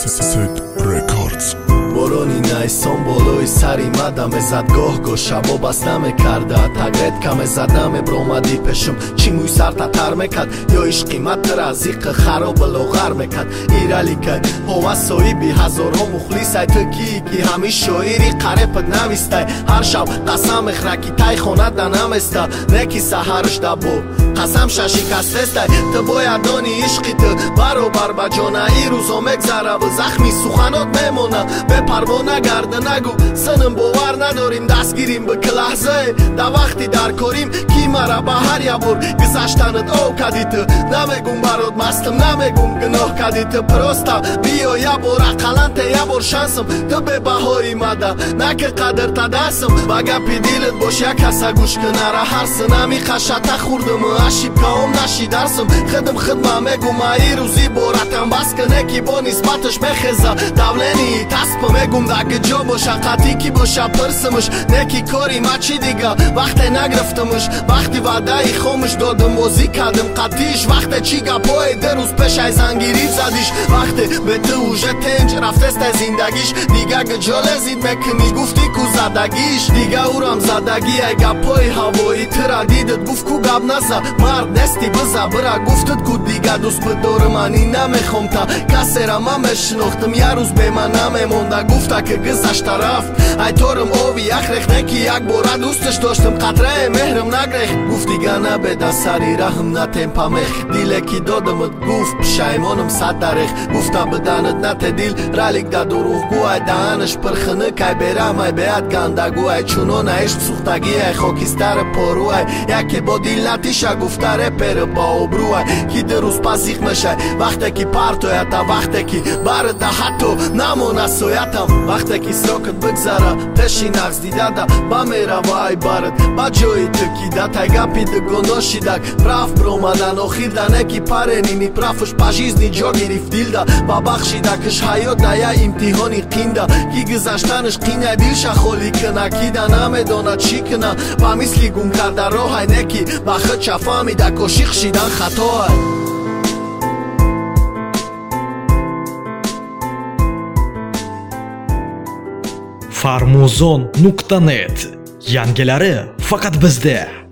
Set Records. بورونی نایسان بولوی سری مدم زدگاه گو شبا بستم کرده تگرد کم زدم برومدی پشم چی موی سر تتر مکد یا ایش قیمت رازیق خراب لغر مکد ایرالی که هواسوی بی هزارو مخلیس ای تکی کی همی شویری قره پد نویسته هر شب قسم اخرکی تای خونه دنم استه نکی سهرش دبو قسم ششی کستسته تو باید دانی عشقی تو برابر با جانه ای روزا مگذره و زخمی سخنات میمونه به پروانه گرده نگو سنم باور نداریم دستگیریم به که لحظه دا وقتی در کاریم کی مرا به هر یه بار گذشتنت او کدی تو نمیگم برات مستم نمیگم گناه کدی تو پرستا بیا یه بار اقلنت یه بار شانسم تو به بهایی مده نه که قدر تا دستم و گپی دیلت باش یک کسا گوش کنه را هر سنمی خشته خوردم اشیب که هم نشی درسم خدمه میگم ای روزی بارتم بس کنه کی با نسبتش بخزه دولنی تسپم میگم دگه جا باشه قطی کی باشه پرسمش نکی کاری ما چی دیگه وقتی نگرفتمش وقتی وعده ای خامش دادم موزی کردم قطیش وقتی چی گپای در روز پیش ای زنگیری زدیش وقتی به تو اوژه تنج رفتست از زندگیش دیگه گجال زید مکنی گفتی کو زدگیش دیگه اورم زدگی ای گپای هوایی ترا دیدت گفت کو گب نزا مرد نستی بزا برا گفتت کو دیگه دوست بدار منی نمیخوام تا کسی را من مشنختم یه روز به من نمیمونده گفته که گذشته رفت ای تورم آوی اخرخ نکی یک باره دوستش داشتم قطره مهرم نگرخت گفت دیگه نبیده سری رحم نتیم پمخ دیله کی دادمت گفت پشیمانم صد درخ گفته بدنت نت دیل رالیک دا دروغ گو ای دهنش پرخنه که برم ای بیاد گنده گو ای چونان عشق سوختگی ای خاکیستر پارو ای یکی با دیل نتیشه گفته رپر با ابرو ای کی دروز پسیخ میشه وقتی کی پرتویتا وقتی کی برد حتی نمونه سویتم وقتی کی سراکت بگذره پشی نقص دیده ده با میره و ای برد با جایی تکیده تا گپی ده گناه شیدک پراف برومدن آخیر ده نکی پرنینی پرافش پاجیزنی جا گریف دیل ده با بخشیده کش حیات ده یا امتحانی قینده کی گذشتنش قینه دیلش خولی کنه کی ده نمیدانه چی کنه با مثلی گم کرده راه نکی با خود چفامیده کشیخ شیدن خطاه Farmuzon.net yangilari faqat bizda.